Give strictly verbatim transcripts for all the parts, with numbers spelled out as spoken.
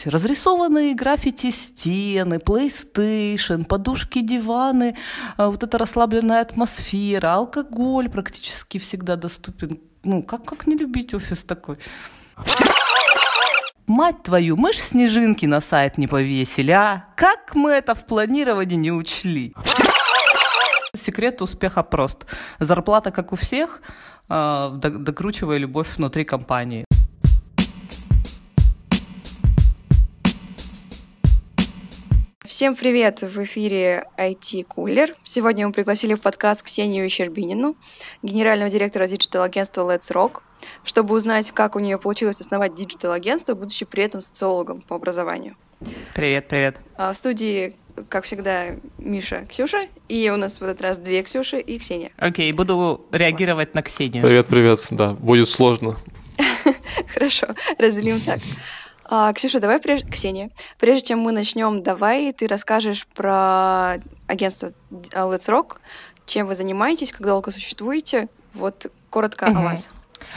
есть разрисованные граффити стены, PlayStation, подушки, диваны, вот эта расслабленная атмосфера, алкоголь практически всегда доступен. Ну, как, как не любить офис такой? Мать твою, мы ж снежинки на сайт не повесили, а? Как мы это в планировании не учли? Секрет успеха прост. Зарплата, как у всех, докручивая любовь внутри компании. Всем привет! В эфире ай ти-кулер. Сегодня мы пригласили в подкаст Ксению Щербинину, генерального директора диджитал-агентства Let's Rock, чтобы узнать, как у нее получилось основать диджитал-агентство, будучи при этом социологом по образованию. Привет, привет. А в студии, как всегда, Миша, Ксюша, и у нас в этот раз две Ксюши и Ксения. Окей, okay, буду реагировать вот на Ксению. Привет, привет, да, будет сложно. Хорошо, разделим так. А, Ксюша, давай прежде... Ксения, прежде чем мы начнем, давай ты расскажешь про агентство Let's Rock, чем вы занимаетесь, как долго существуете, вот коротко угу. о вас.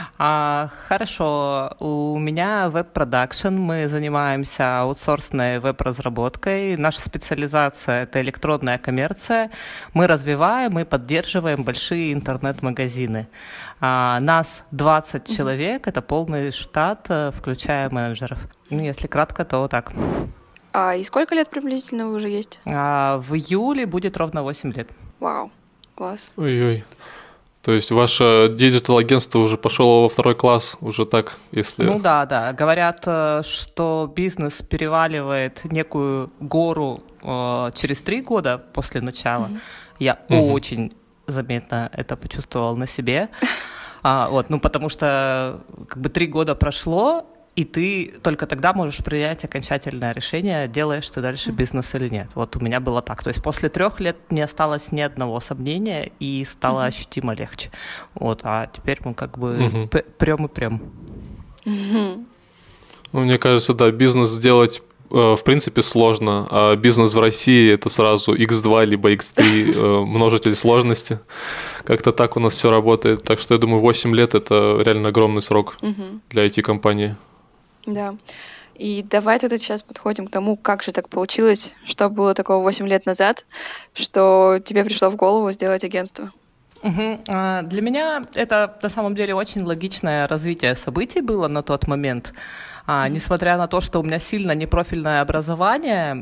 А, хорошо, у меня веб-продакшн, мы занимаемся аутсорсной веб-разработкой, наша специализация – это электронная коммерция, мы развиваем и поддерживаем большие интернет-магазины. А, нас двадцать mm-hmm. человек, это полный штат, включая менеджеров. Ну, если кратко, то вот так. А и сколько лет приблизительно вы уже есть? А, в июле будет ровно восемь лет. Вау, класс. Ой-ой. То есть ваше диджитал-агентство уже пошло во второй класс, уже так, если... Ну да, да. Говорят, что бизнес переваливает некую гору э, через три года после начала. Mm-hmm. Я mm-hmm. очень заметно это почувствовала на себе. А, вот, ну потому что как бы три года прошло, и ты только тогда можешь принять окончательное решение, делаешь ты дальше бизнес или нет. Вот у меня было так. То есть после трех лет не осталось ни одного сомнения, и стало uh-huh. ощутимо легче. Вот, а теперь мы как бы uh-huh. п- прем и прем. Uh-huh. Ну, мне кажется, да, бизнес сделать э, в принципе сложно, а бизнес в России – это сразу икс два либо икс три э, множитель сложности. Как-то так у нас все работает. Так что я думаю, восемь лет – это реально огромный срок uh-huh. для ай ти-компании. Да. И давай тогда сейчас подходим к тому, как же так получилось, что было такого восемь лет назад, что тебе пришло в голову сделать агентство. Угу. А, для меня это на самом деле очень логичное развитие событий было на тот момент. А, несмотря на то, что у меня сильно непрофильное образование,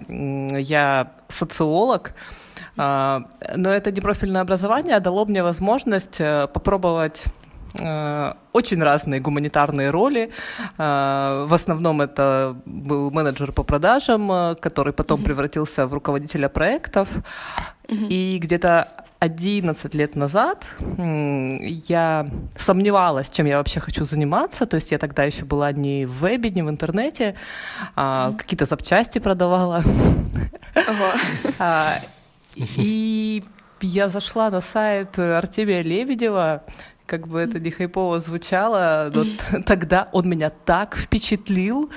я социолог, а, но это непрофильное образование дало мне возможность попробовать очень разные гуманитарные роли. В основном это был менеджер по продажам, который потом mm-hmm. превратился в руководителя проектов. Mm-hmm. И где-то одиннадцать лет назад я сомневалась, чем я вообще хочу заниматься. То есть я тогда еще была не в вебе, не в интернете, а mm-hmm. какие-то запчасти продавала. Uh-huh. И я зашла на сайт Артемия Лебедева. Как бы это не хайпово звучало, но тогда он меня так впечатлил.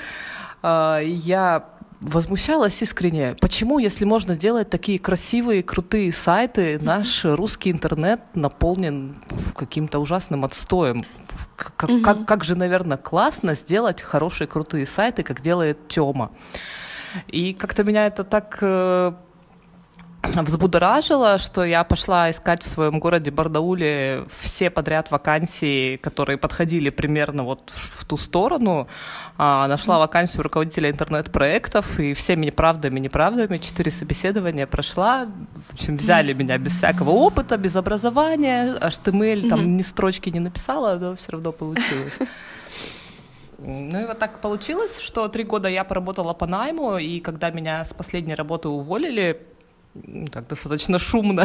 Я возмущалась искренне. Почему, если можно делать такие красивые, крутые сайты, наш русский интернет наполнен каким-то ужасным отстоем? Как, mm-hmm. как, как же, наверное, классно сделать хорошие, крутые сайты, как делает Тёма. И как-то меня это так... взбудоражило, что я пошла искать в своем городе Барнауле все подряд вакансии, которые подходили примерно вот в ту сторону. А, нашла вакансию руководителя интернет-проектов, и всеми правдами, неправдами четыре собеседования прошла. В общем, взяли меня без всякого опыта, без образования, эйч ти эм эль там ни строчки не написала, но все равно получилось. Ну и вот так получилось, что три года я поработала по найму, и когда меня с последней работы уволили, так достаточно шумно.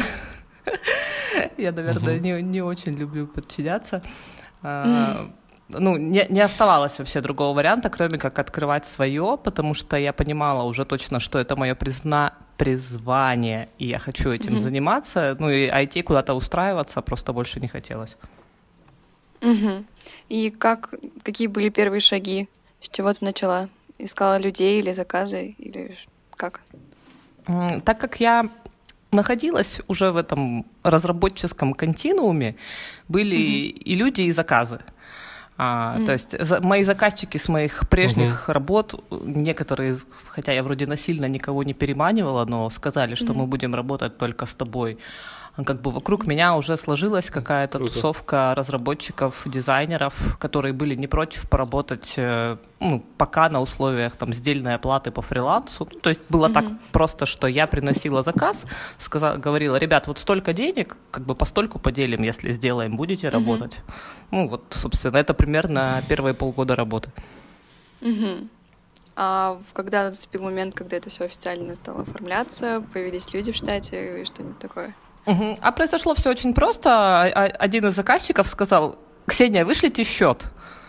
Я, наверное, uh-huh. не, не очень люблю подчиняться. Uh, ну, не, не оставалось вообще другого варианта, кроме как открывать свое, потому что я понимала уже точно, что это мое призна... призвание, и я хочу этим uh-huh. заниматься. Ну и ай ти куда-то устраиваться просто больше не хотелось. Uh-huh. И как, какие были первые шаги? С чего ты начала? Искала людей или заказы? Или как? Так как я находилась уже в этом разработческом континууме, были mm-hmm. и люди, и заказы. А, mm-hmm. То есть за, мои заказчики с моих прежних mm-hmm. работ, некоторые, хотя я вроде насильно никого не переманивала, но сказали, что mm-hmm. мы будем работать только с тобой. Как бы вокруг меня уже сложилась какая-то Круто. Тусовка разработчиков, дизайнеров, которые были не против поработать, ну, пока на условиях там сдельной оплаты по фрилансу. То есть было mm-hmm. так просто, что я приносила заказ, сказала, говорила: ребят, вот столько денег, как бы постольку поделим, если сделаем, будете mm-hmm. работать. Ну вот, собственно, это примерно первые полгода работы. Mm-hmm. А когда наступил момент, когда это все официально стало оформляться, появились люди в штате и что-нибудь такое? Угу. А произошло все очень просто. Один из заказчиков сказал: Ксения, вышлите счет.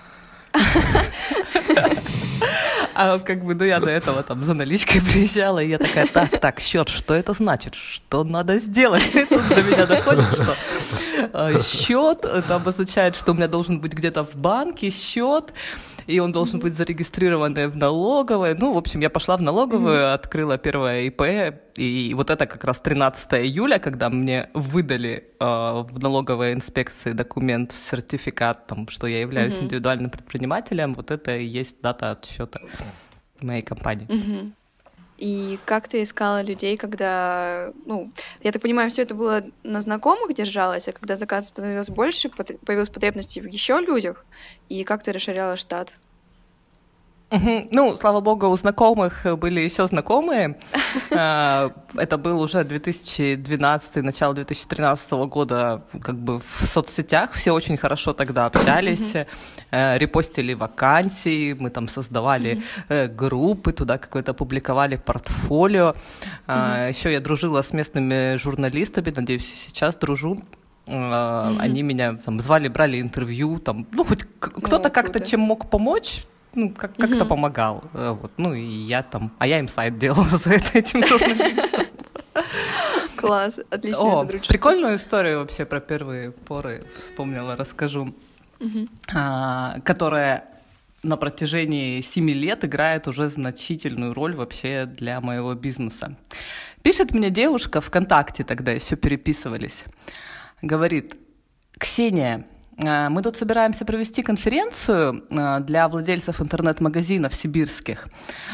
А как бы, ну я до этого там за наличкой приезжала, и я такая: так, так, счет, что это значит? Что надо сделать? Тут до меня доходит, что счет, это обозначает, что у меня должен быть где-то в банке счет, и он должен быть зарегистрирован в налоговой. Ну, в общем, я пошла в налоговую, mm-hmm. открыла первое ИП, и вот это как раз тринадцатого июля, когда мне выдали э, в налоговой инспекции документ, сертификат, там, что я являюсь mm-hmm. индивидуальным предпринимателем, вот это и есть дата отсчета моей компании. Mm-hmm. И как ты искала людей, когда, ну, я так понимаю, все это было на знакомых держалось, а когда заказов становилось больше, появилась потребность в еще людях, и как ты расширяла штат? Uh-huh. Ну, слава богу, у знакомых были еще знакомые. Это был уже две тысячи двенадцатый, начало две тысячи тринадцатого года, как бы в соцсетях все очень хорошо тогда общались, uh-huh. репостили вакансии, мы там создавали uh-huh. группы, туда какое-то публиковали портфолио. Uh-huh. Еще я дружила с местными журналистами, надеюсь, и сейчас дружу. Uh-huh. Они меня там звали, брали интервью, там, ну, хоть кто-то oh, как-то круто. Чем мог помочь, ну, как- как-то mm-hmm. помогал. Вот. Ну, и я там... А я им сайт делала за это, этим журналистом. Класс, отличное О, сотрудничество. Прикольную историю вообще про первые поры вспомнила, расскажу. Mm-hmm. А, которая на протяжении семи лет играет уже значительную роль вообще для моего бизнеса. Пишет мне девушка ВКонтакте, тогда еще переписывались. Говорит: Ксения, мы тут собираемся провести конференцию для владельцев интернет-магазинов сибирских.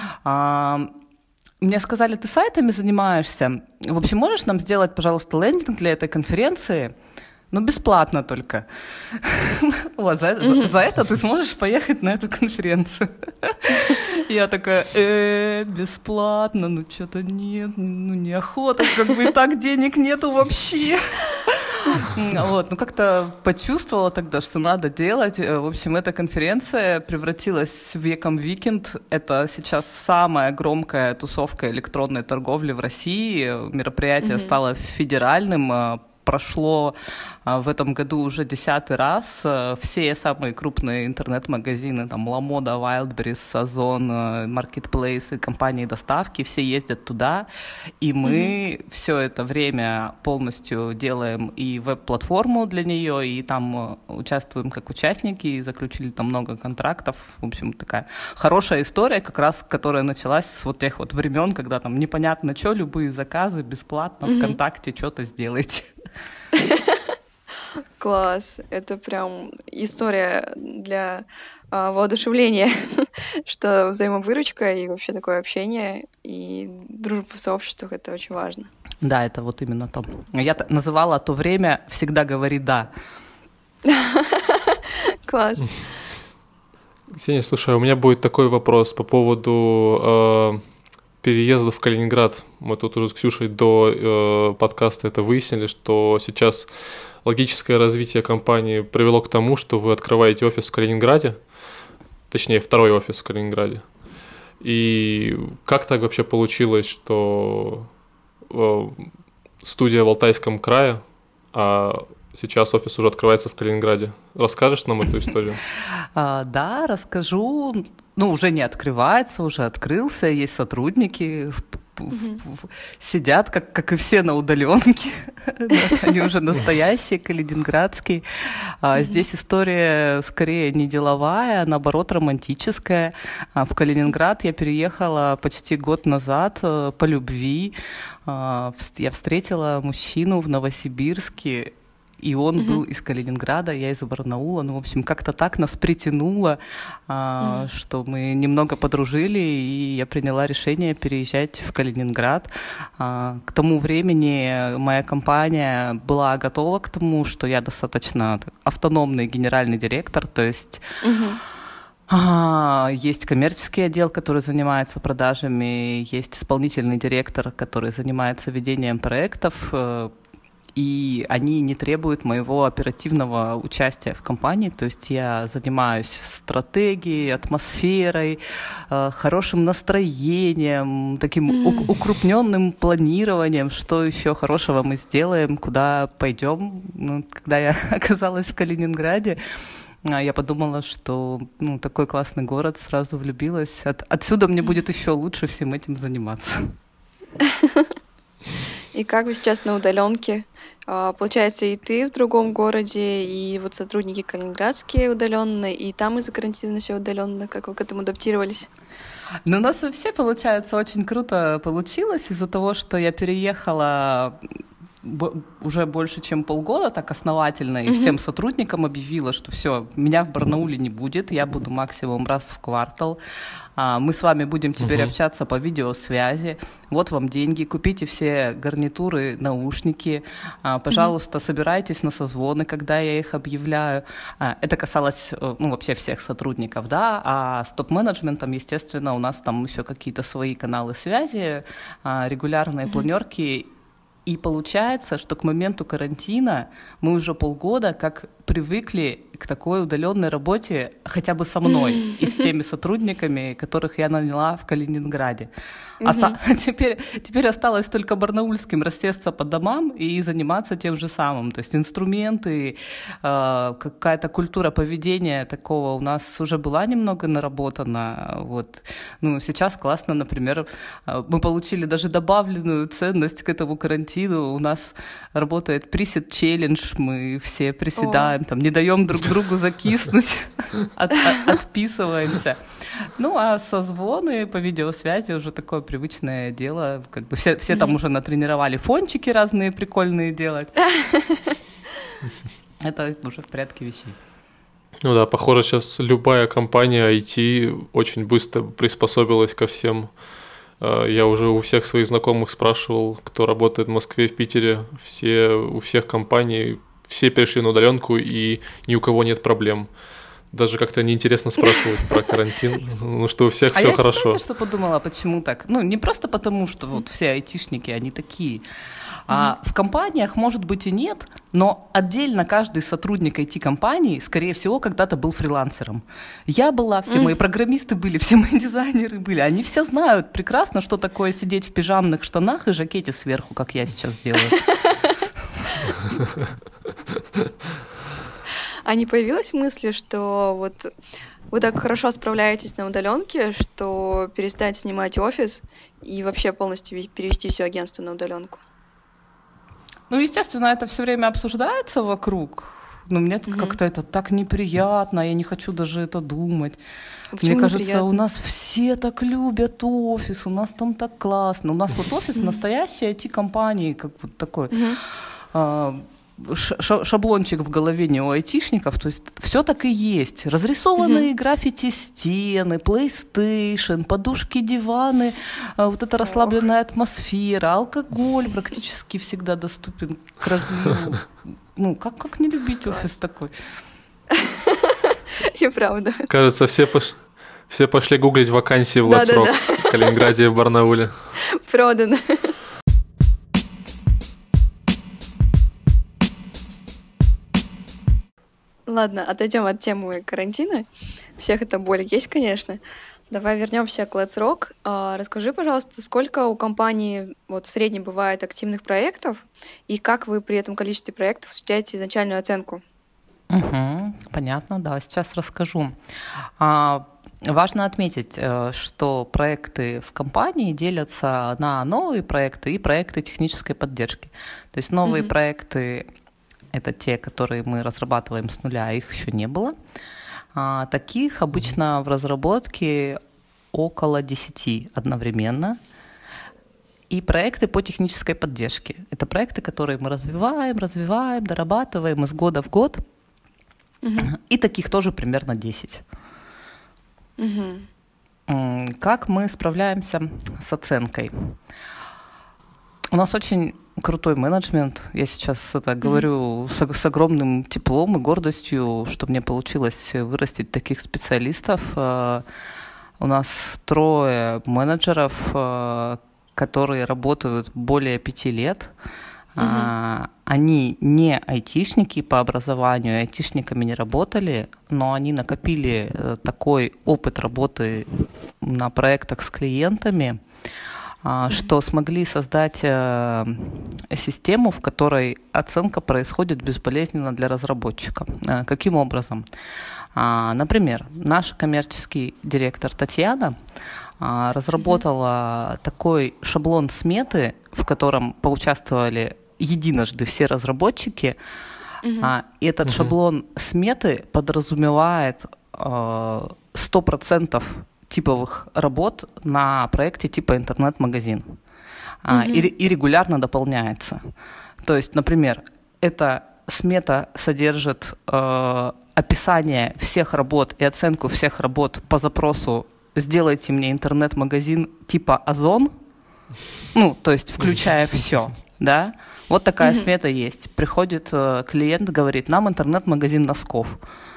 Мне сказали, ты сайтами занимаешься. В общем, можешь нам сделать, пожалуйста, лендинг для этой конференции? Ну, бесплатно только. Вот, за, за, за это ты сможешь поехать на эту конференцию. Я такая: э, бесплатно, ну что-то нет, ну неохота, как бы и так денег нету вообще. Вот, ну как-то почувствовала тогда, что надо делать. В общем, эта конференция превратилась в Ecom Weekend. Это сейчас самая громкая тусовка электронной торговли в России. Мероприятие mm-hmm. стало федеральным. Прошло в этом году уже десятый раз. Все самые крупные интернет-магазины, там Ламода, Wildberries, Озон, маркетплейсы, компании доставки, все ездят туда. И мы mm-hmm. все это время полностью делаем и веб-платформу для нее, и там участвуем как участники, и заключили там много контрактов. В общем, такая хорошая история, как раз которая началась с вот тех вот времен, когда там непонятно что, любые заказы бесплатно, mm-hmm. ВКонтакте что-то сделайте. Класс, это прям история для а, воодушевления, что взаимовыручка и вообще такое общение и дружба в сообществах — это очень важно. Да, это вот именно то. Я называла то время «всегда говори да». Класс. Ксения, слушай, у меня будет такой вопрос по поводу э, переезда в Калининград. Мы тут уже с Ксюшей до э, подкаста это выяснили, что сейчас логическое развитие компании привело к тому, что вы открываете офис в Калининграде, точнее, второй офис в Калининграде. И как так вообще получилось, что э, студия в Алтайском крае, а сейчас офис уже открывается в Калининграде? Расскажешь нам эту историю? А, да, расскажу. Ну, уже не открывается, уже открылся, есть сотрудники, mm-hmm. сидят, как, как и все, на удаленке. Они уже настоящие, калининградские. Mm-hmm. Здесь история скорее не деловая, а наоборот романтическая. В Калининград я переехала почти год назад по любви. Я встретила мужчину в Новосибирске. и он mm-hmm. был из Калининграда, я из Барнаула. Ну, в общем, как-то так нас притянуло, а, mm-hmm. что мы немного подружили, и я приняла решение переезжать в Калининград. А, к тому времени моя компания была готова к тому, что я достаточно автономный генеральный директор, то есть... Mm-hmm. Есть коммерческий отдел, который занимается продажами, есть исполнительный директор, который занимается ведением проектов, и они не требуют моего оперативного участия в компании, то есть я занимаюсь стратегией, атмосферой, хорошим настроением, таким mm. укрупненным планированием, что еще хорошего мы сделаем, куда пойдем. Ну, когда я оказалась в Калининграде, я подумала, что ну, такой классный город, сразу влюбилась. От, отсюда мне будет еще лучше всем этим заниматься. И как вы сейчас на удаленке? Получается, и ты в другом городе, и вот сотрудники калининградские удаленные, и там из-за карантина все удаленно. Как вы к этому адаптировались? Ну, у нас вообще, получается, очень круто получилось из-за того, что я переехала уже больше, чем полгода так основательно, и mm-hmm. всем сотрудникам объявила, что все, меня в Барнауле не будет, я буду максимум раз в квартал, а, мы с вами будем теперь mm-hmm. общаться по видеосвязи, вот вам деньги, купите все гарнитуры, наушники, а, пожалуйста, mm-hmm. собирайтесь на созвоны, когда я их объявляю. А, это касалось, ну, вообще всех сотрудников, да, а с топ-менеджментом, естественно, у нас там еще какие-то свои каналы связи, а, регулярные mm-hmm. планерки. И получается, что к моменту карантина мы уже полгода как привыкли к такой удаленной работе хотя бы со мной и с теми сотрудниками, которых я наняла в Калининграде. Оста- теперь, теперь осталось только барнаульским рассесться по домам и заниматься тем же самым. То есть инструменты, э, какая-то культура поведения такого у нас уже была немного наработана. Вот. Ну, сейчас классно, например, мы получили даже добавленную ценность к этому карантину. У нас работает присед-челлендж, мы все приседаем, там, не даем друг другу закиснуть, от, от, отписываемся. Ну, а созвоны по видеосвязи уже такое привычное дело. Как бы все, все там уже натренировали фончики разные прикольные делать. Это уже в порядке вещей. Ну да, похоже, сейчас любая компания ай ти очень быстро приспособилась ко всем. Я уже у всех своих знакомых спрашивал, кто работает в Москве, в Питере. Все, у всех компаний, все перешли на удаленку, и ни у кого нет проблем. Даже как-то неинтересно спрашивать про карантин, ну что у всех а все я, хорошо. А я, знаете, что подумала, почему так? Ну, не просто потому, что вот все айтишники, они такие. А mm-hmm. в компаниях, может быть, и нет, но отдельно каждый сотрудник ай ти-компании, скорее всего, когда-то был фрилансером. Я была, все mm-hmm. мои программисты были, все мои дизайнеры были. Они все знают прекрасно, что такое сидеть в пижамных штанах и жакете сверху, как я сейчас делаю. А не появилась мысль, что вот вы так хорошо справляетесь на удаленке, что перестать снимать офис и вообще полностью перевести все агентство на удаленку? Ну, естественно, это все время обсуждается вокруг, но мне mm-hmm. как-то это так неприятно, я не хочу даже это думать. Почему мне кажется, неприятно? У нас все так любят офис, у нас там так классно. У нас вот офис mm-hmm. настоящей ай ти-компании, как вот такой... Mm-hmm. А, шаблончик в голове не у айтишников, то есть все так и есть. Разрисованные mm-hmm. граффити стены, PlayStation, подушки, диваны, вот эта расслабленная oh. атмосфера, алкоголь практически всегда доступен к разливу. Ну, как, как не любить офис такой? И правда. Кажется, все, пош... все пошли гуглить вакансии в Let's Rock в Калининграде и в Барнауле. Продано. Ладно, отойдем от темы карантина. Всех эта боль есть, конечно. Давай вернемся к Let's Rock. А, расскажи, пожалуйста, сколько у компании вот, в среднем бывает активных проектов, и как вы при этом количестве проектов осуществляете изначальную оценку? Угу, понятно, да, сейчас расскажу. А, важно отметить, что проекты в компании делятся на новые проекты и проекты технической поддержки. То есть новые mm-hmm. проекты — это те, которые мы разрабатываем с нуля, их еще не было. А, таких обычно в разработке около десяти одновременно. и проекты по технической поддержке. Это проекты, которые мы развиваем, развиваем, дорабатываем из года в год. Uh-huh. И таких тоже примерно десять. Uh-huh. Как мы справляемся с оценкой? У нас очень крутой менеджмент. Я сейчас это говорю mm-hmm. с, с огромным теплом и гордостью, что мне получилось вырастить таких специалистов. У нас трое менеджеров, которые работают более пяти лет. Mm-hmm. Они не айтишники по образованию, айтишниками не работали, но они накопили такой опыт работы на проектах с клиентами, что смогли создать систему, в которой оценка происходит безболезненно для разработчика. Каким образом? Например, наш коммерческий директор Татьяна разработала такой шаблон сметы, в котором поучаствовали единожды все разработчики. Uh-huh. И этот uh-huh. шаблон сметы подразумевает сто процентов типовых работ на проекте типа интернет-магазин. Uh-huh. И, и регулярно дополняется. То есть, например, эта смета содержит э, описание всех работ и оценку всех работ по запросу «Сделайте мне интернет-магазин типа Озон», ну, то есть включая все, да. Вот такая uh-huh. смета есть. Приходит э, клиент, говорит, нам интернет-магазин носков.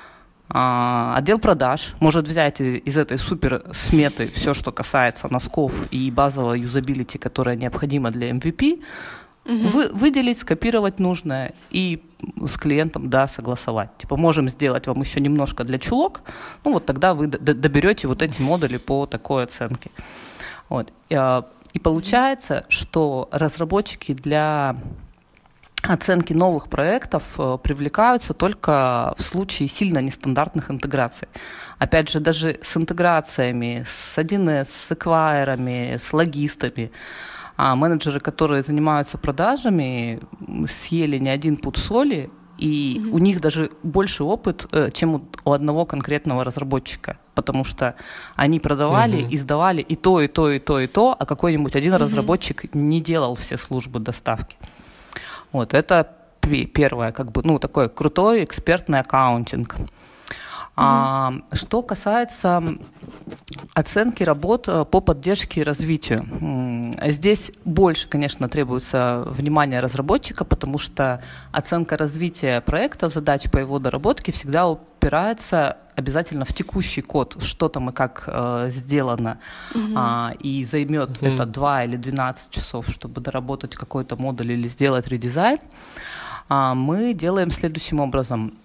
А, отдел продаж может взять из, из этой супер сметы все, что касается носков и базового юзабилити, которое необходимо для эм ви пи, uh-huh. вы, выделить, скопировать нужное и с клиентом, да, согласовать. Типа, можем сделать вам еще немножко для чулок, ну вот тогда вы д- доберете вот эти модули по такой оценке. Вот. И получается, что разработчики для оценки новых проектов привлекаются только в случае сильно нестандартных интеграций. Опять же, даже с интеграциями, с один эс, с эквайерами, с логистами, а менеджеры, которые занимаются продажами, съели не один пуд соли, и mm-hmm. у них даже больше опыт, чем у одного конкретного разработчика, потому что они продавали mm-hmm. и сдавали и то, и то, и то, и то, а какой-нибудь один mm-hmm. разработчик не делал все службы доставки. Вот, это первое, как бы, ну, такой крутой экспертный аккаунтинг. Mm-hmm. А, что касается оценки работ по поддержке и развитию. Здесь больше, конечно, требуется внимание разработчика, потому что оценка развития проекта, задач по его доработке всегда упирается обязательно в текущий код, что там и как э, сделано, mm-hmm. а, и займет mm-hmm. это два или двенадцать часов, чтобы доработать какой-то модуль или сделать редизайн. А, мы делаем следующим образом.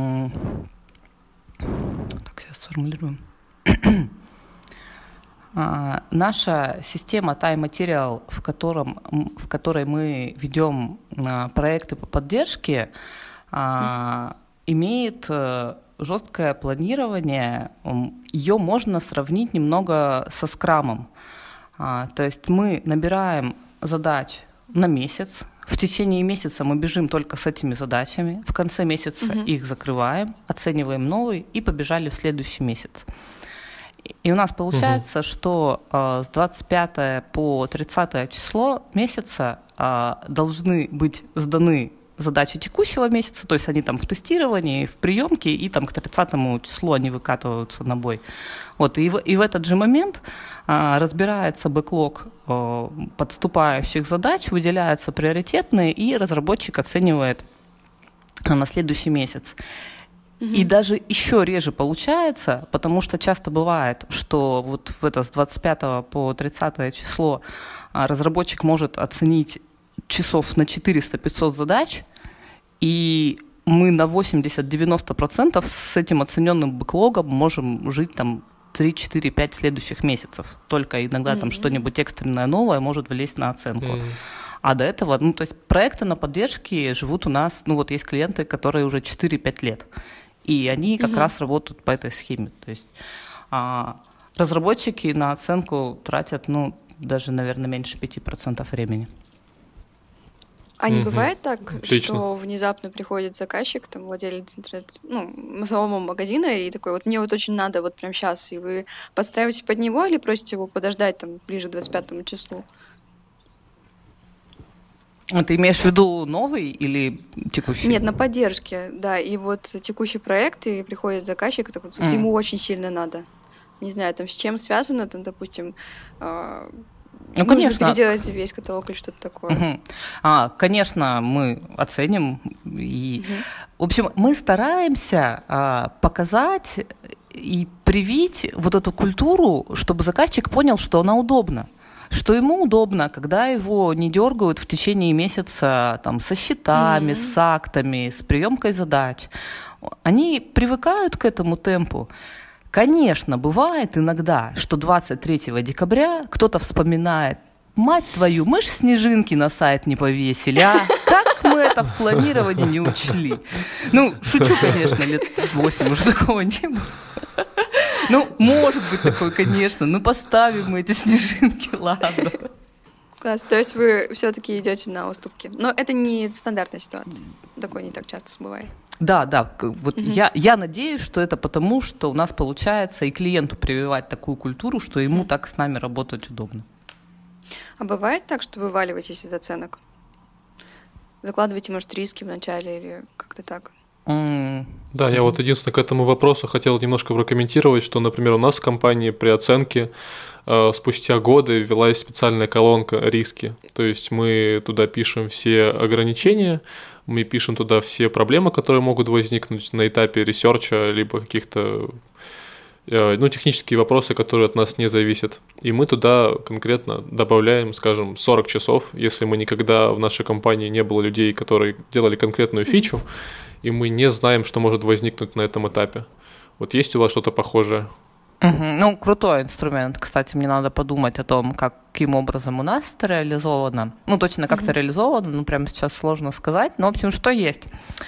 Так, сейчас сформулируем. Uh, наша система Time Material, в, котором, в которой мы ведем uh, проекты по поддержке, uh, mm. имеет uh, жесткое планирование. Ее можно сравнить немного со скрамом. Uh, то есть мы набираем задач на месяц. В течение месяца мы бежим только с этими задачами. В конце месяца mm-hmm. их закрываем, оцениваем новые и побежали в следующий месяц. И у нас получается, угу. что э, с двадцать пятого по тридцатое число месяца э, должны быть сданы задачи текущего месяца, то есть они там в тестировании, в приемке, и там к тридцатому числу они выкатываются на бой. Вот, и, в, и в этот же момент э, разбирается бэклог э, подступающих задач, выделяются приоритетные, и разработчик оценивает э, на следующий месяц. И даже еще реже получается, потому что часто бывает, что вот в это с двадцать пятого по тридцатое число разработчик может оценить часов на четыреста-пятьсот задач, и мы на восемьдесят-девяносто процентов с этим оцененным бэклогом можем жить там три-четыре-пять следующих месяцев. Только иногда mm-hmm. там что-нибудь экстренное новое может влезть на оценку. Mm-hmm. А до этого, ну то есть проекты на поддержке живут у нас, ну вот есть клиенты, которые уже четыре-пять лет. И они как угу. раз работают по этой схеме. То есть а, разработчики на оценку тратят, ну, даже, наверное, меньше пяти процентов времени. А не угу. бывает так, Отлично. Что внезапно приходит заказчик, там, владелец интернет, ну, самого магазина, и такой, вот мне вот очень надо вот прямо сейчас, и вы подстраиваетесь под него или просите его подождать там ближе к двадцать пятому числу? Ты имеешь в виду новый или текущий? Нет, на поддержке, да. И вот текущий проект, и приходит заказчик, и такой, mm. ему очень сильно надо. Не знаю, там с чем связано, там, допустим, э, ну, нужно конечно. переделать весь каталог или что-то такое. Uh-huh. А, конечно, мы оценим. И, uh-huh. В общем, мы стараемся а, показать и привить вот эту культуру, чтобы заказчик понял, что она удобна. Что ему удобно, когда его не дергают в течение месяца там, со счетами, mm-hmm. с актами, с приемкой задач. Они привыкают к этому темпу. Конечно, бывает иногда, что двадцать третьего декабря кто-то вспоминает: мать твою, мы ж снежинки на сайт не повесили, а как мы это в планировании не учли? Ну, шучу, конечно, лет восемь уже такого не было. Ну, может быть такое, конечно. Ну, поставим мы эти снежинки, ладно. Класс. То есть вы все-таки идете на уступки. Но это не стандартная ситуация. Такое не так часто бывает. Да, да. Вот угу. я, я надеюсь, что это потому, что у нас получается и клиенту прививать такую культуру, что ему так с нами работать удобно. А бывает так, что вы валиваетесь из оценок? Закладываете, может, риски вначале или как-то так? Mm. Да, я вот единственное к этому вопросу хотел немножко прокомментировать, что, например, у нас в компании при оценке э, спустя годы ввелась специальная колонка «Риски». То есть мы туда пишем все ограничения, мы пишем туда все проблемы, которые могут возникнуть на этапе ресерча, либо каких-то э, ну, технические вопросы, которые от нас не зависят. И мы туда конкретно добавляем, скажем, сорок часов, если мы никогда в нашей компании не было людей, которые делали конкретную фичу, и мы не знаем, что может возникнуть на этом этапе. Вот есть у вас что-то похожее? Угу. Ну, крутой инструмент. Кстати, мне надо подумать о том, как, каким образом у нас это реализовано. Ну, точно как это реализовано, ну, прямо сейчас сложно сказать. Но, в общем, что есть?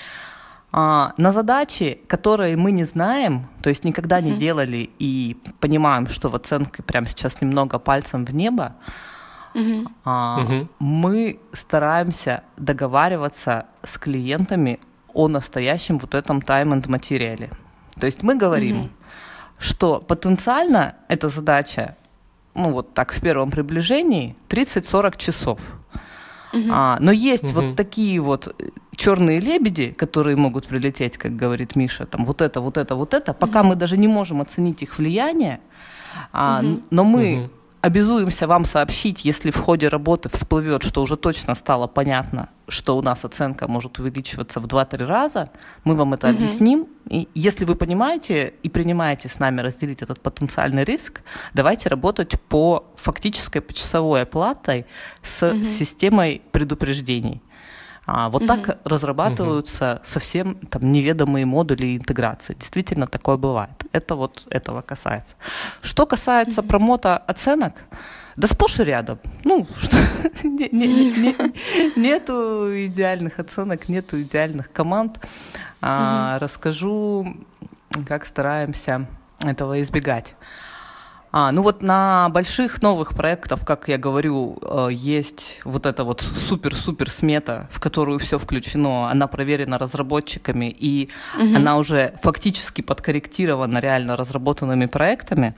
А, на задачи, которые мы не знаем, то есть никогда не делали и понимаем, что в оценке прямо сейчас немного пальцем в небо, Uh-huh. А, uh-huh. мы стараемся договариваться с клиентами о настоящем вот этом time and материале. То есть мы говорим, uh-huh. что потенциально эта задача, ну вот так в первом приближении, тридцать-сорок часов. Uh-huh. А, но есть uh-huh. вот такие вот черные лебеди, которые могут прилететь, как говорит Миша, там вот это, вот это, вот это, пока uh-huh. мы даже не можем оценить их влияние, а, uh-huh. но мы uh-huh. обязуемся вам сообщить, если в ходе работы всплывет, что уже точно стало понятно, что у нас оценка может увеличиваться в два-три раза, мы вам это угу. объясним. И если вы понимаете и принимаете с нами разделить этот потенциальный риск, давайте работать по фактической почасовой оплатой с угу. системой предупреждений. А, вот угу. так разрабатываются угу. совсем там, неведомые модули интеграции. Действительно, такое бывает. Это вот этого касается. Что касается угу. промота оценок, да сплошь и рядом. Ну, что, не, не, не, нету идеальных оценок, нету идеальных команд. А, угу. Расскажу, как стараемся этого избегать. А, ну вот на больших новых проектах, как я говорю, есть вот эта вот супер-супер смета, в которую все включено, она проверена разработчиками, и угу. она уже фактически подкорректирована реально разработанными проектами.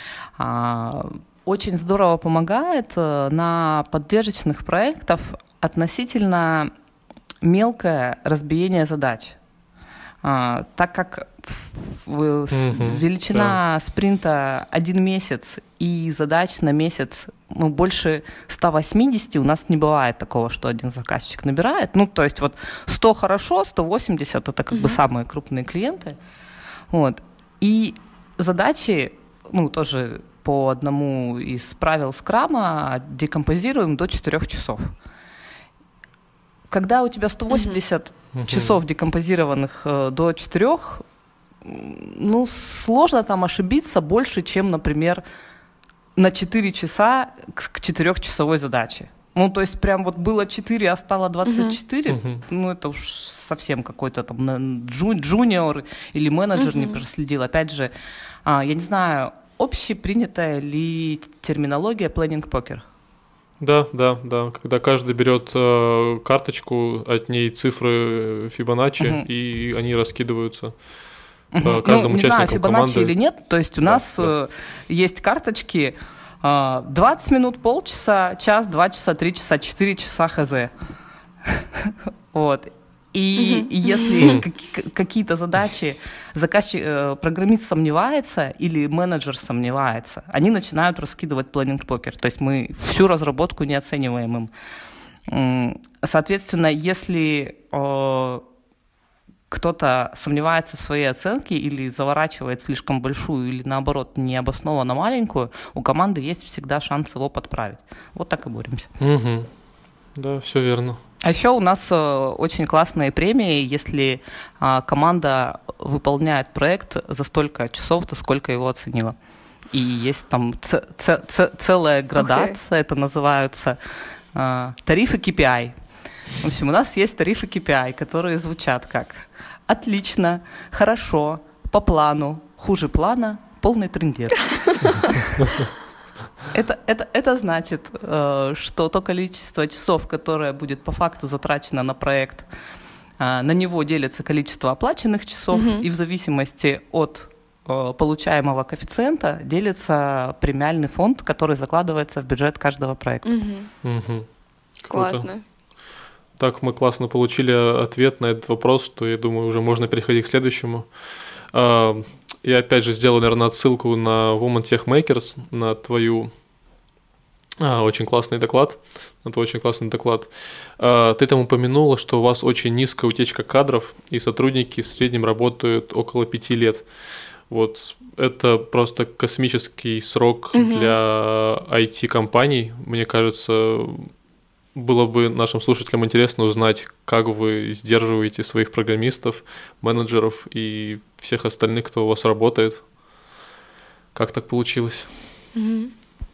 А, очень здорово помогает на поддержечных проектах относительно мелкое разбиение задач. А, так как в, mm-hmm, величина да. спринта один месяц и задач на месяц ну, больше ста восьмидесяти, у нас не бывает такого, что один заказчик набирает. Ну, то есть вот сто хорошо, сто восемьдесят это как mm-hmm. бы самые крупные клиенты. Вот. И задачи, ну, тоже по одному из правил скрама декомпозируем до четырёх часов. Когда у тебя сто восемьдесят mm-hmm. часов декомпозированных э, до четырёх, ну, сложно там ошибиться больше, чем, например, на четыре часа к, к четырехчасовой задаче. Ну, то есть прям вот было четыре, а стало двадцать четыре, uh-huh. ну, это уж совсем какой-то там джу, джуниор или менеджер uh-huh. не проследил. Опять же, а, я не знаю, общепринятая ли терминология planning-покер? Да, да, да. Когда каждый берет э, карточку, от ней цифры Фибоначчи, uh-huh. и они раскидываются uh-huh. э, каждому ну, участнику команды. Не знаю, Фибоначчи или нет, то есть у да, нас да. э, есть карточки э, двадцать минут, полчаса, час, два часа, три часа, четыре часа хз. Вот. И если какие-то задачи заказчик, программист сомневается или менеджер сомневается, они начинают раскидывать планинг-покер. То есть мы всю разработку не оцениваем им. Соответственно, если кто-то сомневается в своей оценке или заворачивает слишком большую, или наоборот необоснованно маленькую, у команды есть всегда шанс его подправить. Вот так и боремся. Угу. Да, все верно. А еще у нас очень классные премии, если команда выполняет проект за столько часов-то, сколько его оценила. И есть там ц- ц- ц- целая градация, это называются тарифы кей пи ай. В общем, у нас есть тарифы кей пи ай, которые звучат как «отлично», «хорошо», «по плану», «хуже плана», «полный трындец». Это, это, это значит, что то количество часов, которое будет по факту затрачено на проект, на него делится количество оплаченных часов, mm-hmm. и в зависимости от получаемого коэффициента делится премиальный фонд, который закладывается в бюджет каждого проекта. Mm-hmm. Mm-hmm. Классно. Так мы классно получили ответ на этот вопрос, что, я думаю, уже можно переходить к следующему. Я опять же сделал, наверное, отсылку на Women Tech Makers, на твою а, очень классный доклад, на твой очень классный доклад. А, ты там упомянула, что у вас очень низкая утечка кадров, и сотрудники в среднем работают около пяти лет. Вот это просто космический срок mm-hmm. для ай ти-компаний. Мне кажется, было бы нашим слушателям интересно узнать, как вы сдерживаете своих программистов, менеджеров и всех остальных, кто у вас работает. Как так получилось? Mm-hmm.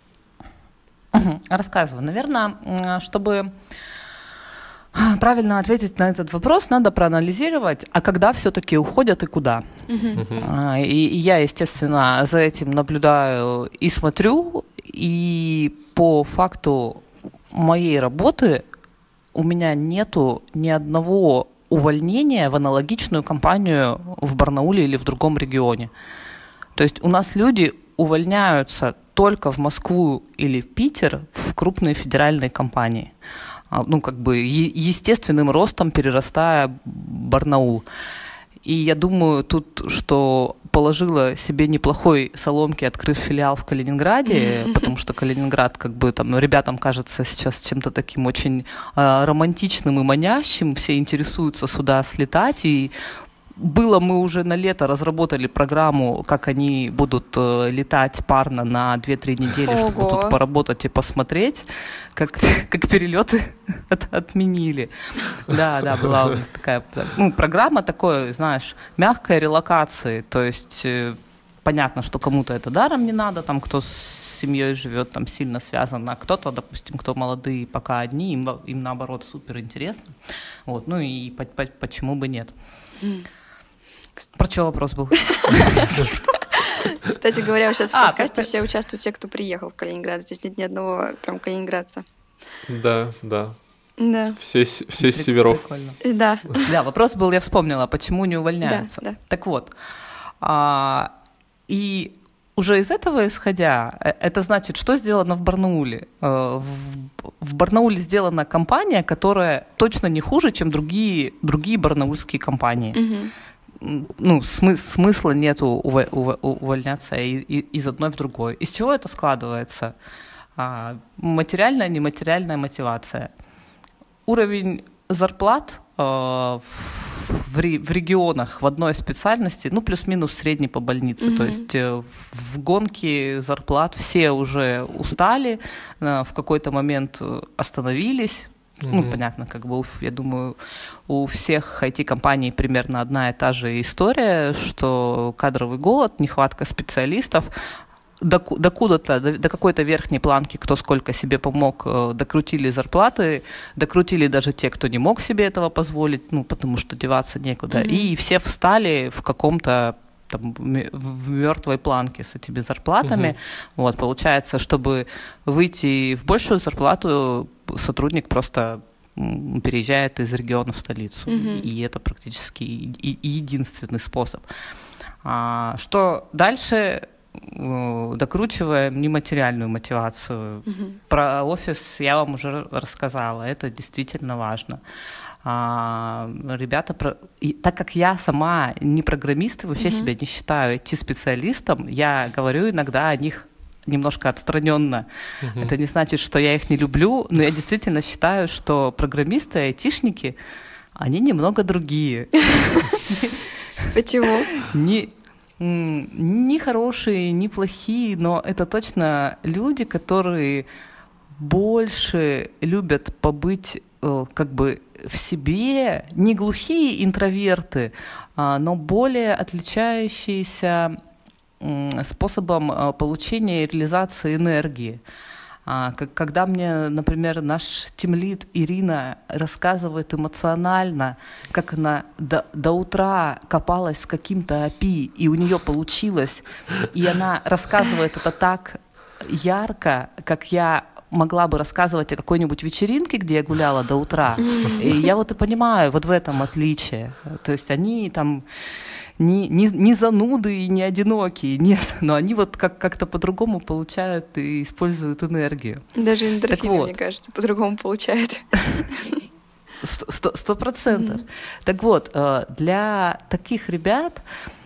Uh-huh. Рассказываю. Наверное, чтобы правильно ответить на этот вопрос, надо проанализировать, а когда все-таки уходят и куда. Uh-huh. Uh-huh. И, и я, естественно, за этим наблюдаю и смотрю, и по факту моей работы у меня нету ни одного увольнения в аналогичную компанию в Барнауле или в другом регионе. То есть у нас люди увольняются только в Москву или в Питер в крупные федеральные компании. Ну, как бы е- естественным ростом перерастая Барнаул. И я думаю, тут, что положила себе неплохой соломки, открыв филиал в Калининграде, потому что Калининград, как бы там ребятам кажется сейчас чем-то таким очень э, романтичным и манящим, все интересуются сюда слетать, и было, мы уже на лето разработали программу, как они будут э, летать парно на две-три недели, Ого. чтобы тут поработать и посмотреть, как, как перелеты от, отменили. Да, да, была у нас такая, ну, программа такой, знаешь, мягкой релокации, то есть э, понятно, что кому-то это даром не надо, там, кто с семьей живет, там, сильно связан, а кто-то, допустим, кто молодые, пока одни, им, им наоборот супер интересно. Вот, ну и по, по, почему бы нет. Про что вопрос был? Кстати говоря, сейчас в А, подкасте как- все участвуют, все, кто приехал в Калининград. Здесь нет ни одного прям калининградца. Да, да. Да. Все, с- все с северов. Прикольно. Да. Да, вопрос был, я вспомнила, почему не увольняются. Да, да. Так вот, а, и уже из этого исходя, э, это значит, что сделано в Барнауле? Э, В, в Барнауле сделана компания, которая точно не хуже, чем другие, другие барнаульские компании. Мгм. М, Ну, смы- смысла нету ува- ува- увольняться и- и- из одной в другой. Из чего это складывается? А, Материальная, нематериальная мотивация. Уровень зарплат э, в, в ре- в регионах в одной специальности, ну, плюс-минус средний по больнице. Мгм. То есть э, в гонке зарплат все уже устали, э, в какой-то момент э, остановились. Ну, Мгм. понятно, как бы, у ф- я думаю, у всех ай ти-компаний примерно одна и та же история, что кадровый голод, нехватка специалистов, доку- докуда-то, до, до какой-то верхней планки, кто сколько себе помог, э, докрутили зарплаты, докрутили даже те, кто не мог себе этого позволить, ну, потому что деваться некуда. Мгм. И все встали в каком-то там, ме- в мертвой планке с этими зарплатами. Мгм. Вот, получается, чтобы выйти в большую зарплату, сотрудник просто м, переезжает из региона в столицу. Мгм. И это практически и- и единственный способ. А, что дальше? докручиваем нематериальную мотивацию. Угу. Про офис я вам уже рассказала, это действительно важно. А, ребята, про... и, так как я сама не программист и вообще угу. себя не считаю ай ти-специалистом, я говорю иногда о них немножко отстраненно. Угу. Это не значит, что я их не люблю, но я действительно считаю, что программисты и айтишники, они немного другие. Почему? Не, не хорошие, не плохие, но это точно люди, которые больше любят побыть как бы в себе, не глухие интроверты, но более отличающиеся способом получения и реализации энергии. Когда мне, например, наш тимлид Ирина рассказывает эмоционально, как она до, до утра копалась с каким-то эй пи ай, и у нее получилось, и она рассказывает это так ярко, как я могла бы рассказывать о какой-нибудь вечеринке, где я гуляла до утра. И я вот и понимаю, вот в этом отличие. То есть они там не, не, не зануды и не одинокие, нет, но они вот как- как-то по-другому получают и используют энергию. Даже эндорфины, вот, мне кажется, по-другому получают. Сто процентов. Mm-hmm. Так вот, для таких ребят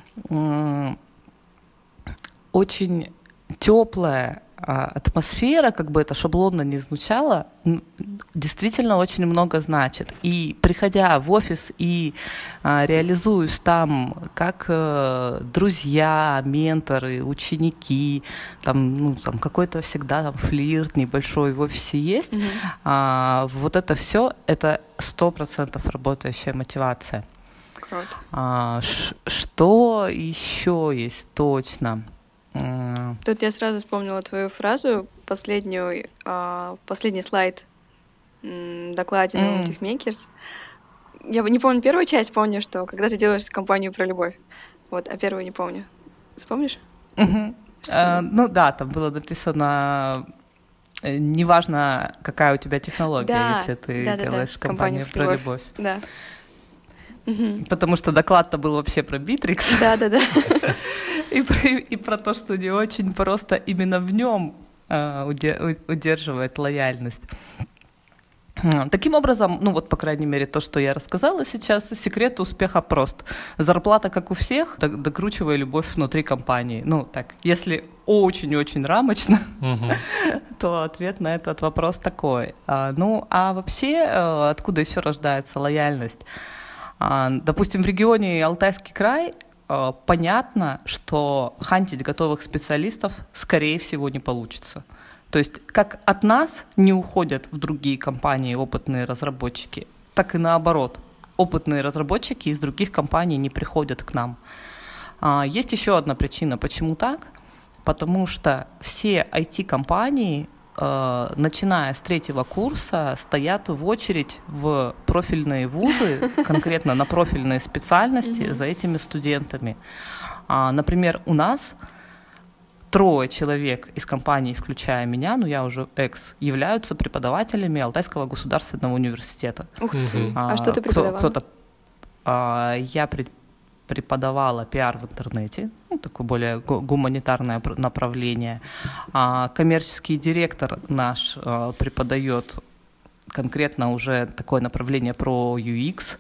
очень теплая атмосфера, как бы это шаблонно не звучало, действительно очень много значит. И приходя в офис и а, реализуюсь там как а, друзья, менторы, ученики, там, ну, там какой-то всегда там флирт небольшой в офисе есть, mm-hmm. а, вот это все, это сто процентов работающая мотивация. Круто. А, ш- что еще есть точно? Тут я сразу вспомнила твою фразу, последнюю, а, последний слайд в докладе на mm. Techmakers. Я не помню первую часть, помню, что когда ты делаешь компанию про любовь. Вот, а первую не помню. Вспомнишь? Mm-hmm. Uh, ну да, там было написано, неважно, какая у тебя технология, да, если ты да, делаешь да, да. компанию, компанию про любовь. любовь. Да. Угу. Потому что доклад-то был вообще про Bittrex. Да-да-да. И, и про то, что не очень просто именно в нем э, удерживает лояльность. Таким образом, ну вот, по крайней мере, то, что я рассказала сейчас, секрет успеха прост. Зарплата, как у всех, докручивая любовь внутри компании. Ну, так, если очень-очень рамочно, uh-huh. то ответ на этот вопрос такой. А, ну, а вообще, откуда еще рождается лояльность? Допустим, в регионе Алтайский край понятно, что хантить готовых специалистов, скорее всего, не получится. То есть как от нас не уходят в другие компании опытные разработчики, так и наоборот. Опытные разработчики из других компаний не приходят к нам. Есть еще одна причина, почему так. Потому что все ай ти-компании, начиная с третьего курса, стоят в очередь в профильные вузы, конкретно на профильные специальности mm-hmm. за этими студентами. А, например, у нас трое человек из компании, включая меня, ну я уже экс, являются преподавателями Алтайского государственного университета. Ух ты! Mm-hmm. А, а что ты преподавала? Кто, кто-то, а, я пред, преподавала пиар в интернете, ну, такое более гуманитарное направление. А коммерческий директор наш а, преподает конкретно уже такое направление про ю экс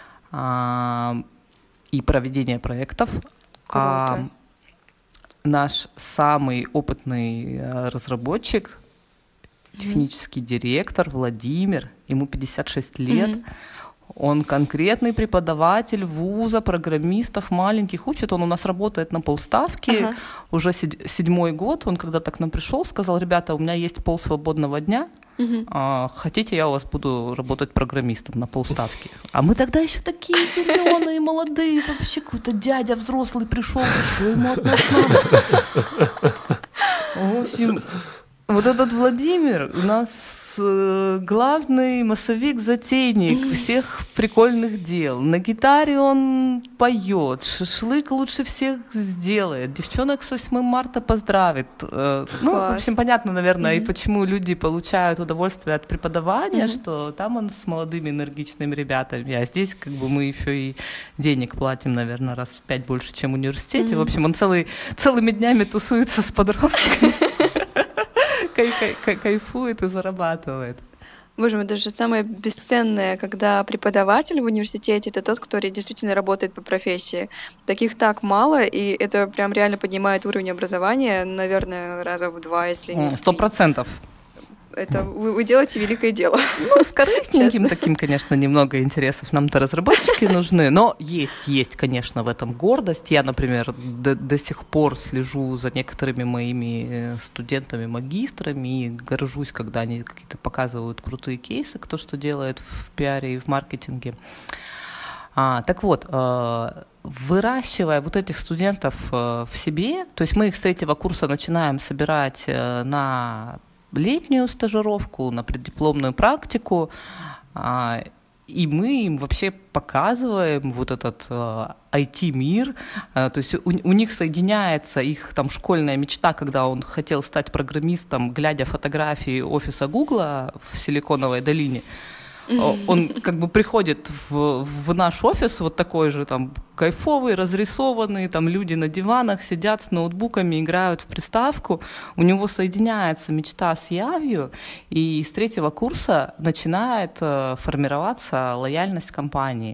а, и проведение проектов. А наш самый опытный разработчик, технический mm-hmm. директор Владимир, ему пятьдесят шесть лет, mm-hmm. он конкретный преподаватель вуза, программистов маленьких, учит. Он у нас работает на полставки, ага. уже седьмой год. Он когда-то к нам пришел, сказал: ребята, у меня есть пол свободного дня, угу. а, хотите, я у вас буду работать программистом на полставки? А мы тогда еще такие зеленые, молодые, вообще какой-то дядя взрослый пришел, что ему от нас надо? В общем, вот этот Владимир у нас главный массовик-затейник всех прикольных дел. На гитаре он поет, шашлык лучше всех сделает, девчонок с восьмым марта поздравит. Ну, в общем, понятно, наверное, mm-hmm. и почему люди получают удовольствие от преподавания, mm-hmm. что там он с молодыми энергичными ребятами, а здесь как бы мы еще и денег платим, наверное, раз в пять больше, чем в университете. Mm-hmm. В общем, он целый, целыми днями тусуется с подростками. Кайфует и зарабатывает. Боже мой, даже самое бесценное, когда преподаватель в университете — это тот, кто действительно работает по профессии. Таких так мало, и это прям реально поднимает уровень образования, наверное, раза в два, если не в три. Сто процентов. Это вы, вы делаете великое дело. Ну, с корыстненьким таким, конечно, немного интересов. Нам-то разработчики нужны, но есть, есть, конечно, в этом гордость. Я, например, до, до сих пор слежу за некоторыми моими студентами-магистрами и горжусь, когда они какие-то показывают крутые кейсы, кто что делает в пиаре и в маркетинге. А, так вот, выращивая вот этих студентов в себе, то есть мы их с третьего курса начинаем собирать на летнюю стажировку, на преддипломную практику, и мы им вообще показываем вот этот ай ти-мир, то есть у, у них соединяется их там школьная мечта, когда он хотел стать программистом, глядя фотографии офиса Гугла в Силиконовой долине. Он как бы приходит в, в наш офис вот такой же там кайфовый, разрисованный, там люди на диванах сидят с ноутбуками, играют в приставку. У него соединяется мечта с явью, и с третьего курса начинает формироваться лояльность компании.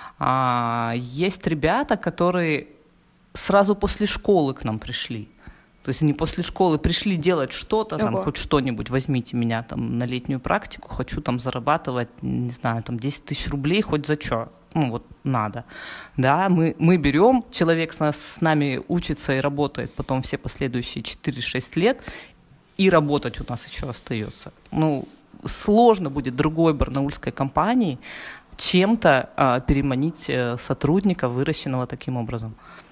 Есть ребята, которые сразу после школы к нам пришли. То есть они после школы пришли делать что-то, там, хоть что-нибудь, возьмите меня там на летнюю практику, хочу там зарабатывать, не знаю, там десять тысяч рублей, хоть за что, ну вот надо. Да, мы, мы берем, человек с, нас, с нами учится и работает потом все последующие четыре-шесть лет, и работать у нас еще остается. Ну, сложно будет другой барнаульской компании чем-то а, переманить сотрудника, выращенного таким образом.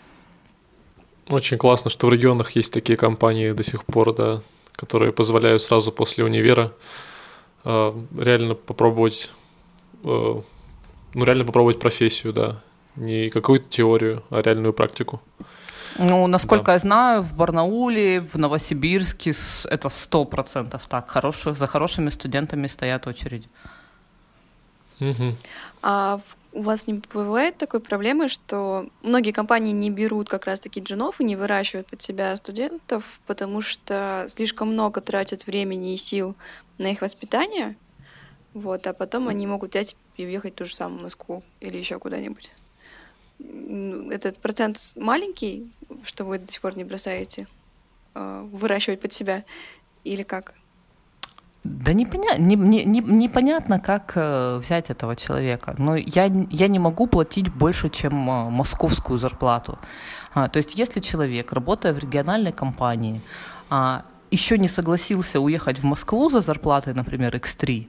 Очень классно, что в регионах есть такие компании до сих пор, да, которые позволяют сразу после универа э, реально попробовать, э, ну реально попробовать профессию, да, не какую-то теорию, а реальную практику. Ну, насколько да. я знаю, в Барнауле, в Новосибирске это сто процентов так, хороших, за хорошими студентами стоят очереди. Угу. А у вас не бывает такой проблемы, что многие компании не берут как раз-таки джунов и не выращивают под себя студентов, потому что слишком много тратят времени и сил на их воспитание, вот, а потом они могут взять и уехать в ту же самую Москву или еще куда-нибудь? Этот процент маленький, что вы до сих пор не бросаете э, выращивать под себя, или как? Да непонятно, не, не, не, непонятно, как э, взять этого человека. Но я, я не могу платить больше, чем э, московскую зарплату. А, то есть если человек, работая в региональной компании, а, еще не согласился уехать в Москву за зарплатой, например, икс три,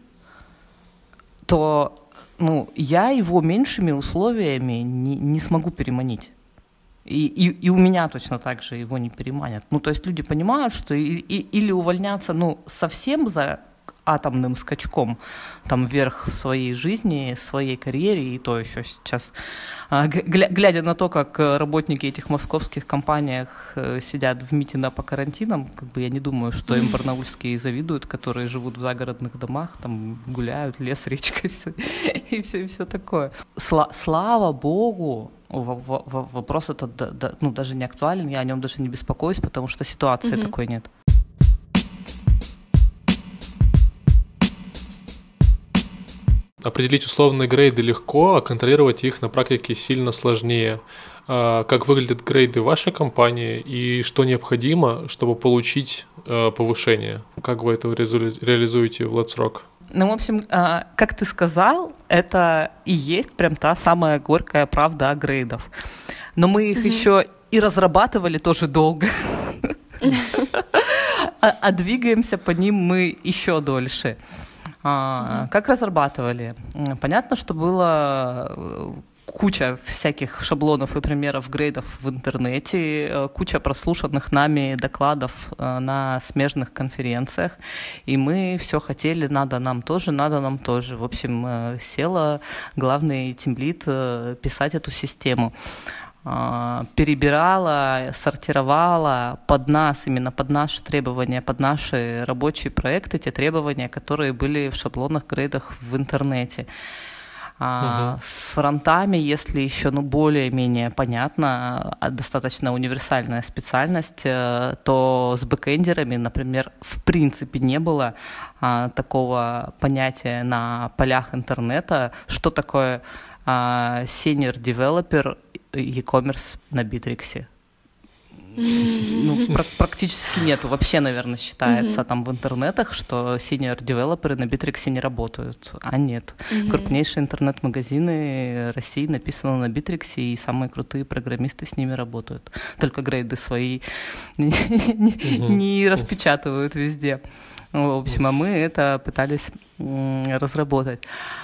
то ну, я его меньшими условиями не, не смогу переманить. И, и, и у меня точно так же его не переманят. Ну, то есть люди понимают, что и, и, или увольняться ну, совсем за атомным скачком там вверх в своей жизни, в своей карьере, и то еще сейчас, гля, глядя на то, как работники этих московских компаниях сидят в митингах по карантинам, как бы я не думаю, что им барнаульские завидуют, которые живут в загородных домах, там гуляют, лес, речка и все, и все, и все такое. Сла, слава богу, вопрос этот да, да, ну, даже не актуален, я о нем даже не беспокоюсь, потому что ситуации mm-hmm. такой нет. Определить условные грейды легко, а контролировать их на практике сильно сложнее. Как выглядят грейды вашей компании и что необходимо, чтобы получить повышение? Как вы это реализуете в Let's Rock? Ну, в общем, как ты сказал, это и есть прям та самая горькая правда о грейдах. Но мы их mm-hmm. еще и разрабатывали тоже долго. А двигаемся по ним мы еще дольше. А, как разрабатывали? Понятно, что было куча всяких шаблонов и примеров грейдов в интернете, куча прослушанных нами докладов на смежных конференциях, и мы все хотели, надо нам тоже, надо нам тоже. В общем, села главный тимлид писать эту систему. Перебирала, сортировала под нас, именно под наши требования, под наши рабочие проекты, те требования, которые были в шаблонах, грейдах в интернете. Uh-huh. С фронтами, если еще ну, более-менее понятно, достаточно универсальная специальность, то с бэкэндерами, например, в принципе не было а, такого понятия на полях интернета, что такое а, senior developer e-commerce на Битриксе. Ну, практически нету. Вообще, наверное, считается mm-hmm. там в интернетах, что senior-девелоперы на Битриксе не работают. А нет. Mm-hmm. Крупнейшие интернет-магазины России написаны на Битриксе, и самые крутые программисты с ними работают. Только грейды свои mm-hmm. не распечатывают везде. В общем, а мы это пытались разработать.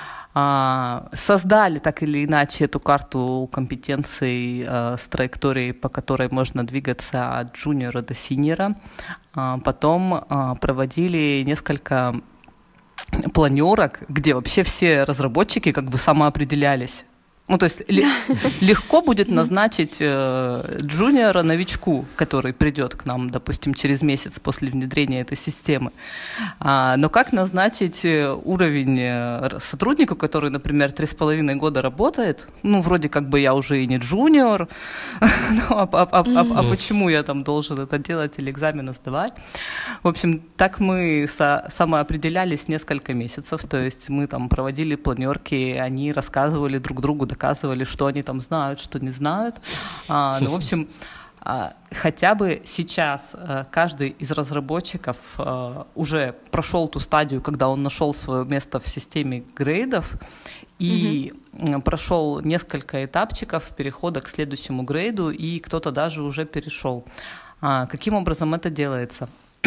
Создали так или иначе эту карту компетенций э, с траекторией, по которой можно двигаться от джуниора до синьора. А потом э, проводили несколько планерок, где вообще все разработчики как бы самоопределялись. Ну, то есть л- легко будет назначить э, джуниора-новичку, который придет к нам, допустим, через месяц после внедрения этой системы. А, но как назначить уровень э, сотруднику, который, например, три с половиной года работает? Ну, вроде как бы я уже и не джуниор, ну, а, а, а, а, а почему я там должен это делать или экзамены сдавать? В общем, так мы со- самоопределялись несколько месяцев, то есть мы там проводили планерки, они рассказывали друг другу, доказывали, что они там знают, что не знают. А, ну, в общем, а, хотя бы сейчас а, каждый из разработчиков а, уже прошел ту стадию, когда он нашел свое место в системе грейдов и mm-hmm. прошел несколько этапчиков перехода к следующему грейду, и кто-то даже уже перешел. А, каким образом это делается?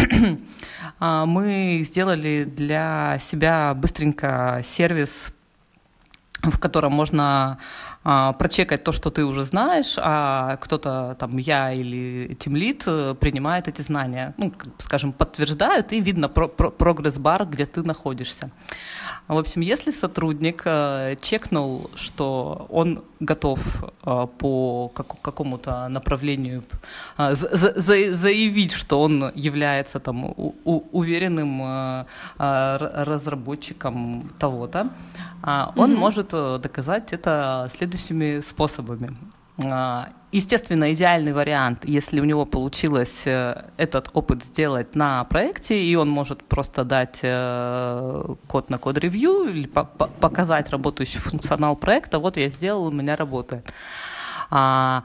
Мы сделали для себя быстренько сервис, в котором можно а, прочекать то, что ты уже знаешь, а кто-то, там, я или тимлид принимает эти знания, ну, скажем, подтверждают, и видно про- про- прогресс-бар, где ты находишься. В общем, если сотрудник э, чекнул, что он готов э, по как- какому-то направлению э, за- за- заявить, что он является там, у- у- уверенным э, э, разработчиком того-то, э, он mm-hmm. может доказать это следующими способами. Естественно, идеальный вариант, если у него получилось этот опыт сделать на проекте, и он может просто дать код на код-ревью или показать работающий функционал проекта, вот я сделал, у меня работает. По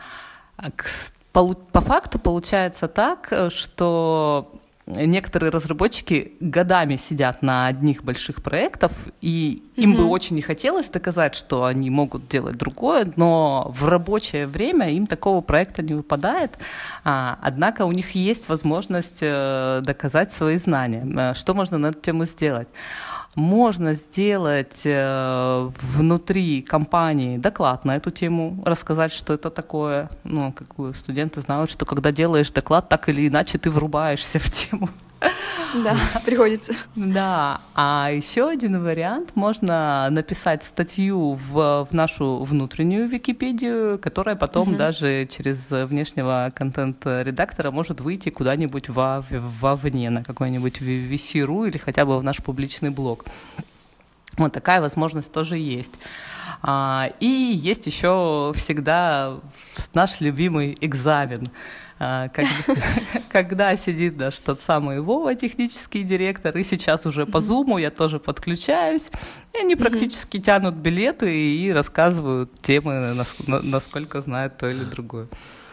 факту получается так, что некоторые разработчики годами сидят на одних больших проектах, и им mm-hmm. бы очень не хотелось доказать, что они могут делать другое, но в рабочее время им такого проекта не выпадает, а, однако у них есть возможность э, доказать свои знания. Что можно на эту тему сделать? Можно сделать э, внутри компании доклад на эту тему, рассказать, что это такое. Ну, как бы студенты знают, что когда делаешь доклад, так или иначе ты врубаешься в тему. Да, приходится. Да, а еще один вариант, можно написать статью в, в нашу внутреннюю Википедию, которая потом угу. даже через внешнего контент-редактора может выйти куда-нибудь во, вовне, на какой-нибудь ви си точка ру или хотя бы в наш публичный блог. Вот такая возможность тоже есть. А, и есть еще всегда наш любимый экзамен. Когда, когда сидит наш тот самый Вова, технический директор, и сейчас уже по Зуму я тоже подключаюсь, и они практически mm-hmm. тянут билеты и рассказывают темы, насколько знают то или другое.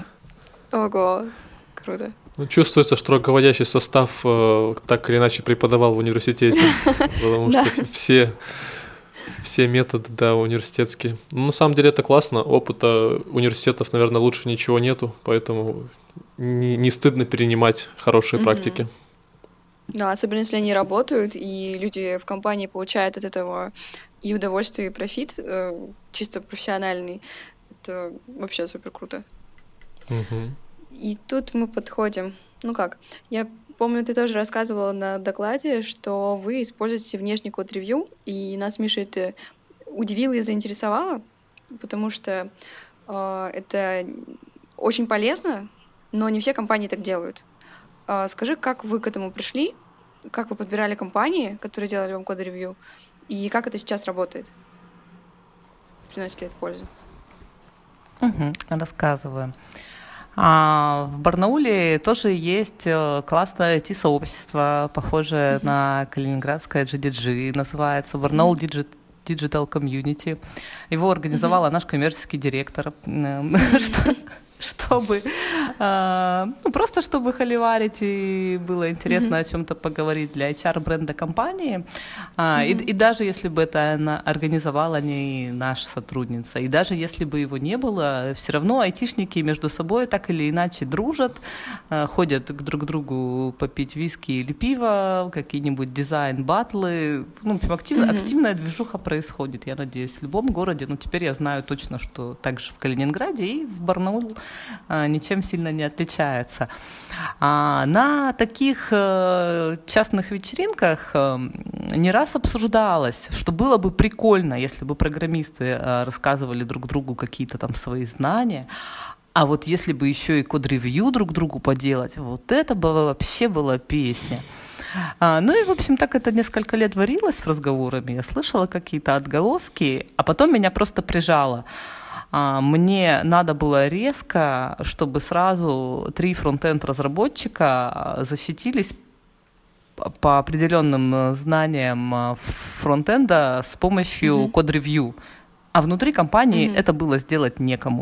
Ого, круто. Ну, чувствуется, что руководящий состав э, так или иначе преподавал в университете, потому что все... Все методы, да, университетские. Ну, на самом деле это классно. Опыта университетов, наверное, лучше ничего нету, поэтому не, не стыдно перенимать хорошие mm-hmm. практики. Да, особенно если они работают, и люди в компании получают от этого и удовольствие, и профит, э, чисто профессиональный. Это вообще супер круто. Угу. И тут мы подходим. Ну как, я помню, ты тоже рассказывала на докладе, что вы используете внешний код-ревью, и нас, Миша, это удивило и заинтересовало, потому что э, это очень полезно, но не все компании так делают. Э, скажи, как вы к этому пришли, как вы подбирали компании, которые делали вам код-ревью, и как это сейчас работает? Приносит ли это пользу? Угу, рассказываю. А в Барнауле тоже есть классное ай ти-сообщество, похожее mm-hmm. на калининградское джи ди джи, называется Барнаул mm-hmm. Digital Community. Его организовала mm-hmm. наш коммерческий директор, что, чтобы ну, просто чтобы холиварить и было интересно mm-hmm. о чем-то поговорить для эйч ар-бренда компании. Mm-hmm. И, и даже если бы это она организовала не наша сотрудница, и даже если бы его не было, все равно айтишники между собой так или иначе дружат, ходят к друг другу попить виски или пиво, какие-нибудь дизайн-баттлы. Ну, активно, mm-hmm. активная движуха происходит, я надеюсь, в любом городе. Ну, теперь я знаю точно, что также в Калининграде и в Барнаул ничем сильно не отличается. А на таких частных вечеринках не раз обсуждалось, что было бы прикольно, если бы программисты рассказывали друг другу какие-то там свои знания, а вот если бы еще и код-ревью друг другу поделать, вот это бы вообще была песня. А, ну и, в общем, так это несколько лет варилось в разговорами, я слышала какие-то отголоски, а потом меня просто прижало. Мне надо было резко, чтобы сразу три фронтенд-разработчика защитились по определенным знаниям фронтенда с помощью mm-hmm. код-ревью. А внутри компании mm-hmm. это было сделать некому.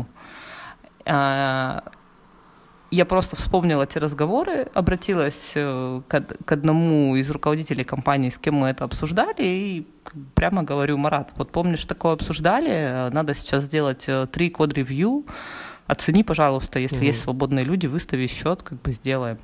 Я просто вспомнила те разговоры, обратилась к одному из руководителей компании, с кем мы это обсуждали, и прямо говорю: Марат, вот помнишь, такое обсуждали, надо сейчас сделать три код-ревью, оцени, пожалуйста, если mm-hmm. есть свободные люди, выстави счет, как бы сделаем.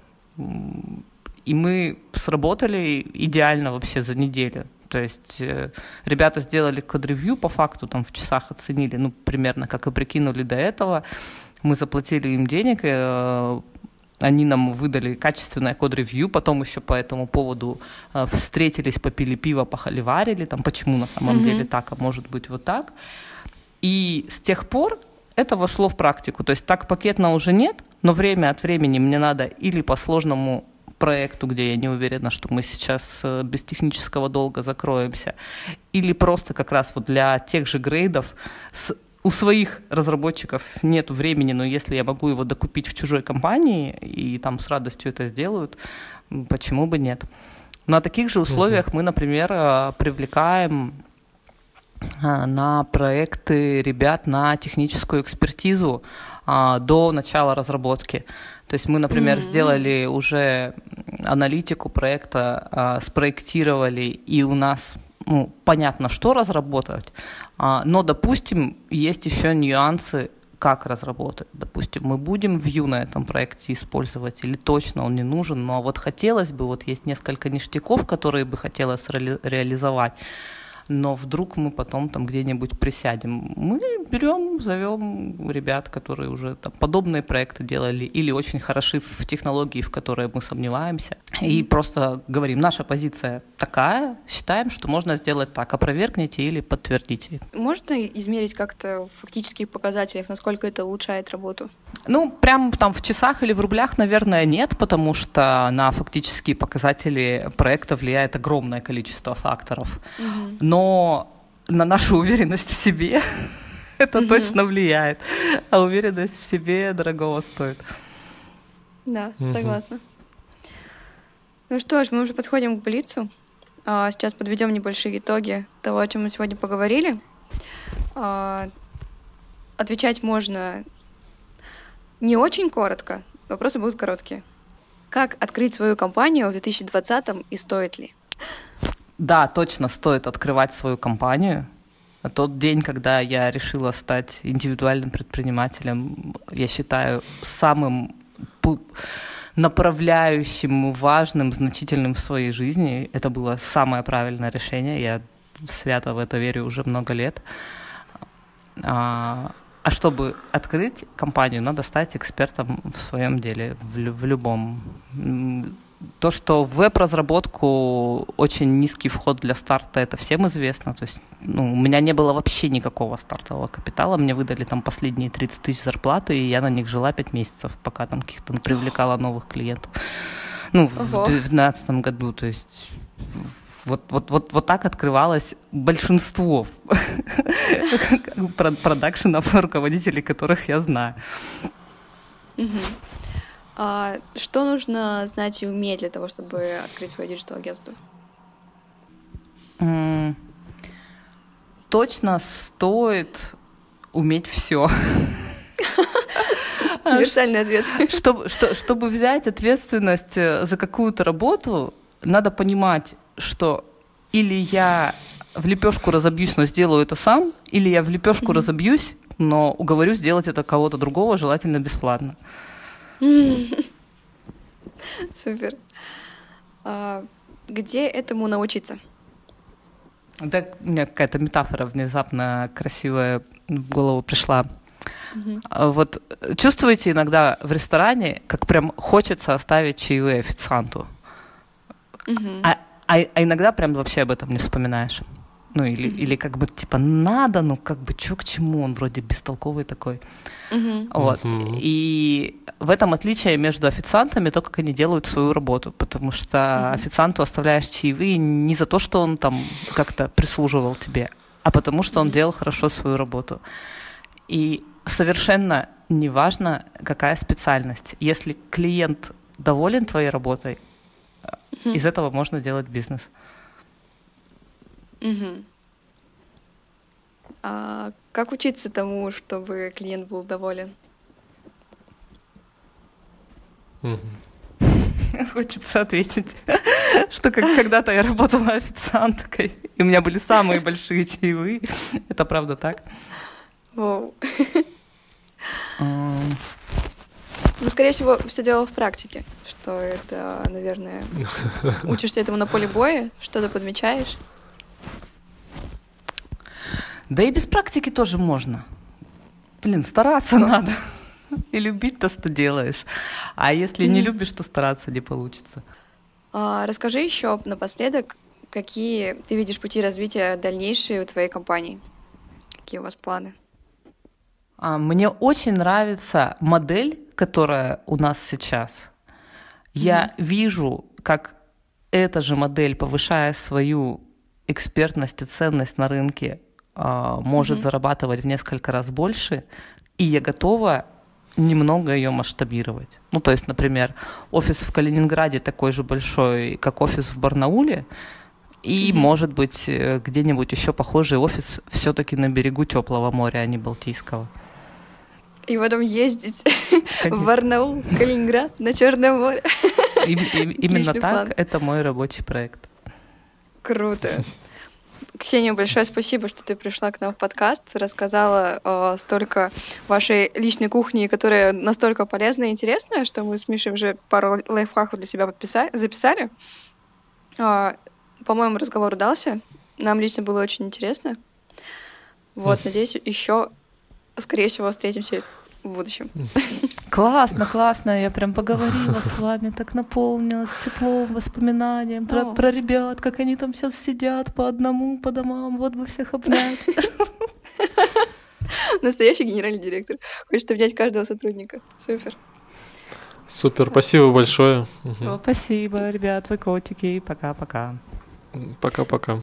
И мы сработали идеально вообще за неделю. То есть э, ребята сделали код-ревью, по факту там в часах оценили, ну, примерно как и прикинули до этого. Мы заплатили им денег, э, они нам выдали качественное код-ревью, потом еще по этому поводу э, встретились, попили пиво, похоливарили, там, почему на самом mm-hmm. деле так, а может быть вот так. И с тех пор это вошло в практику. То есть так пакетно уже нет, но время от времени мне надо или по сложному проекту, где я не уверена, что мы сейчас без технического долга закроемся, или просто как раз вот для тех же грейдов с, у своих разработчиков нет времени, но если я могу его докупить в чужой компании и там с радостью это сделают, почему бы нет? На таких же условиях uh-huh. мы, например, привлекаем на проекты ребят на техническую экспертизу а, до начала разработки. То есть мы, например, mm-hmm. сделали уже аналитику проекта, а, спроектировали, и у нас ну, понятно, что разработать, а, но, допустим, есть еще нюансы, как разработать. Допустим, мы будем Vue на этом проекте использовать, или точно он не нужен, но вот хотелось бы, вот есть несколько ништяков, которые бы хотелось ре- реализовать, но вдруг мы потом там где-нибудь присядем. Мы берем, зовем ребят, которые уже там подобные проекты делали или очень хороши в технологии, в которые мы сомневаемся, и просто говорим: наша позиция такая, считаем, что можно сделать так, опровергните или подтвердите. Можно измерить как-то в фактических показателях, насколько это улучшает работу? Ну, прям там в часах или в рублях, наверное, нет, потому что на фактические показатели проекта влияет огромное количество факторов. Угу. Но на нашу уверенность в себе это угу. точно влияет. А уверенность в себе дорогого стоит. Да, угу. согласна. Ну что ж, мы уже подходим к блицу. А, сейчас подведем небольшие итоги того, о чем мы сегодня поговорили. А, отвечать можно не очень коротко, вопросы будут короткие. Как открыть свою компанию в две тысячи двадцатом и стоит ли? Да, точно стоит открывать свою компанию. Тот день, когда я решила стать индивидуальным предпринимателем, я считаю самым направляющим, важным, значительным в своей жизни. Это было самое правильное решение. Я свято в это верю уже много лет. А, а чтобы открыть компанию, надо стать экспертом в своем деле, в, в любом. То, что в веб-разработку очень низкий вход для старта, это всем известно. То есть, ну, у меня не было вообще никакого стартового капитала. Мне выдали там последние тридцать тысяч зарплаты, и я на них жила пять месяцев, пока там каких-то привлекала новых клиентов. Ну, в две тысячи двенадцатом году. То есть вот, вот, вот, вот так открывалось большинство продакшенов, руководителей которых я знаю. А что нужно знать и уметь для того, чтобы открыть свое диджитал-агентство? Mm. Точно стоит уметь все. Универсальный ответ. Чтобы, что, чтобы взять ответственность за какую-то работу, надо понимать, что или я в лепешку разобьюсь, но сделаю это сам, или я в лепешку mm-hmm. разобьюсь, но уговорю сделать это кого-то другого, желательно бесплатно. Супер. А где этому научиться? Да, у меня какая-то метафора внезапно красивая в голову пришла. Uh-huh. Вот чувствуете иногда в ресторане, как прям хочется оставить чаевые официанту, uh-huh. а, а, а иногда прям вообще об этом не вспоминаешь. Ну, или, uh-huh. или как бы, типа, надо, ну, как бы, чё к чему, он вроде бестолковый такой. Uh-huh. Вот. Uh-huh. И в этом отличие между официантами, то, как они делают свою работу, потому что uh-huh. официанту оставляешь чаевые не за то, что он там как-то прислуживал тебе, а потому что он uh-huh. делал хорошо свою работу. И совершенно неважно, какая специальность. Если клиент доволен твоей работой, uh-huh. из этого можно делать бизнес. Угу. А как учиться тому, чтобы клиент был доволен? Угу. Хочется ответить, что как когда-то я работала официанткой, и у меня были самые большие чаевые. Это правда так? Воу. Ну, скорее всего, все дело в практике, что это, наверное, учишься этому на поле боя, что-то подмечаешь. Да и без практики тоже можно. Блин, стараться Что? надо. И любить то, что делаешь. А если mm-hmm. не любишь, то стараться не получится. А, расскажи еще напоследок, какие ты видишь пути развития дальнейшие у твоей компании? Какие у вас планы? А, мне очень нравится модель, которая у нас сейчас. Mm-hmm. Я вижу, как эта же модель, повышая свою экспертность и ценность на рынке, может mm-hmm. зарабатывать в несколько раз больше, и я готова немного ее масштабировать. Ну, то есть, например, офис в Калининграде такой же большой, как офис в Барнауле, и, mm-hmm. может быть, где-нибудь еще похожий офис все-таки на берегу теплого моря, а не Балтийского. И потом ездить Конечно. в Барнаул, в Калининград, на Черное море. И, и, именно так, план. Это мой рабочий проект. Круто. Ксения, большое спасибо, что ты пришла к нам в подкаст, рассказала э, столько вашей личной кухни, которая настолько полезная и интересная, что мы с Мишей уже пару лайфхаков для себя подписали, записали. Э, по-моему, разговор удался. Нам лично было очень интересно. Вот, надеюсь, еще, скорее всего, встретимся в будущем. Классно, классно. Я прям поговорила с вами, так наполнилась теплом, воспоминанием про, про ребят, как они там сейчас сидят по одному, по домам. Вот бы всех обнять. Настоящий генеральный директор. Хочет обнять каждого сотрудника. Супер. Супер, спасибо большое. Спасибо, ребят, вы котики. Пока-пока. Пока-пока.